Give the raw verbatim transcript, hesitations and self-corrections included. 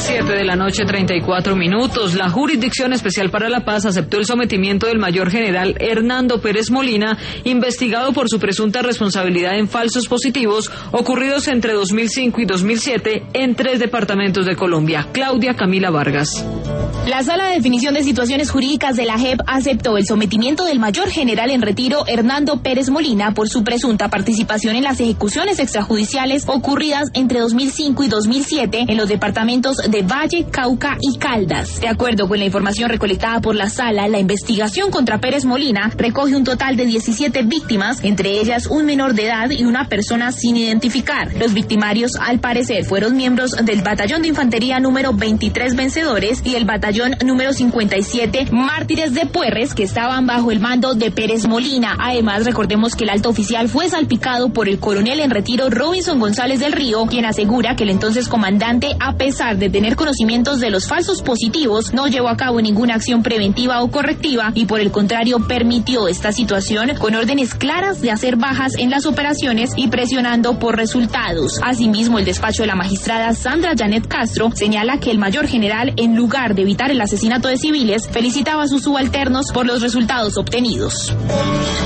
siete de la noche, treinta y cuatro minutos. La Jurisdicción Especial para la Paz aceptó el sometimiento del mayor general Hernando Pérez Molina, investigado por su presunta responsabilidad en falsos positivos ocurridos entre dos mil cinco y dos mil siete en tres departamentos de Colombia. Claudia Camila Vargas. La Sala de Definición de Situaciones Jurídicas de la J E P aceptó el sometimiento del mayor general en retiro Hernando Pérez Molina por su presunta participación en las ejecuciones extrajudiciales ocurridas entre dos mil cinco y dos mil siete en los departamentos de Valle, Cauca y Caldas. De acuerdo con la información recolectada por la Sala, la investigación contra Pérez Molina recoge un total de diecisiete víctimas, entre ellas un menor de edad y una persona sin identificar. Los victimarios, al parecer, fueron miembros del Batallón de Infantería número veintitrés Vencedores y el Batallón número cincuenta y siete Mártires de Puerres, que estaban bajo el mando de Pérez Molina. Además, recordemos que el alto oficial fue salpicado por el coronel en retiro Robinson González del Río, quien asegura que el entonces comandante, a pesar de tener conocimientos de los falsos positivos, no llevó a cabo ninguna acción preventiva o correctiva y por el contrario permitió esta situación con órdenes claras de hacer bajas en las operaciones y presionando por resultados. Asimismo, el despacho de la magistrada Sandra Janet Castro señala que el mayor general, en lugar de evitar el asesinato de civiles, felicitaba a sus subalternos por los resultados obtenidos.